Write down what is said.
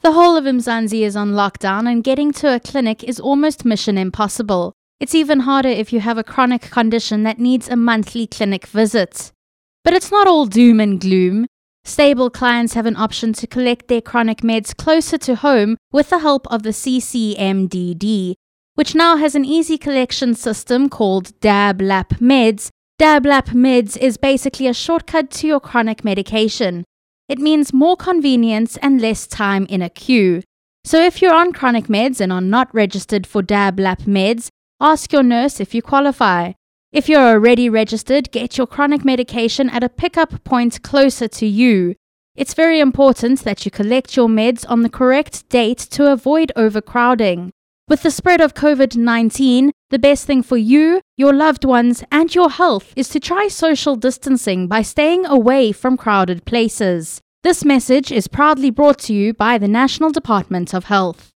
The whole of Mzansi is on lockdown and getting to a clinic is almost mission impossible. It's even harder if you have a chronic condition that needs a monthly clinic visit. But it's not all doom and gloom. Stable clients have an option to collect their chronic meds closer to home with the help of the CCMDD, which now has an easy collection system called DAB-LAP Meds. DAB-LAP Meds is basically a shortcut to your chronic medication. It means more convenience and less time in a queue. So if you're on chronic meds and are not registered for DAB-LAP Meds, ask your nurse if you qualify. If you're already registered, get your chronic medication at a pickup point closer to you. It's very important that you collect your meds on the correct date to avoid overcrowding. With the spread of COVID-19, the best thing for you, your loved ones, and your health is to try social distancing by staying away from crowded places. This message is proudly brought to you by the National Department of Health.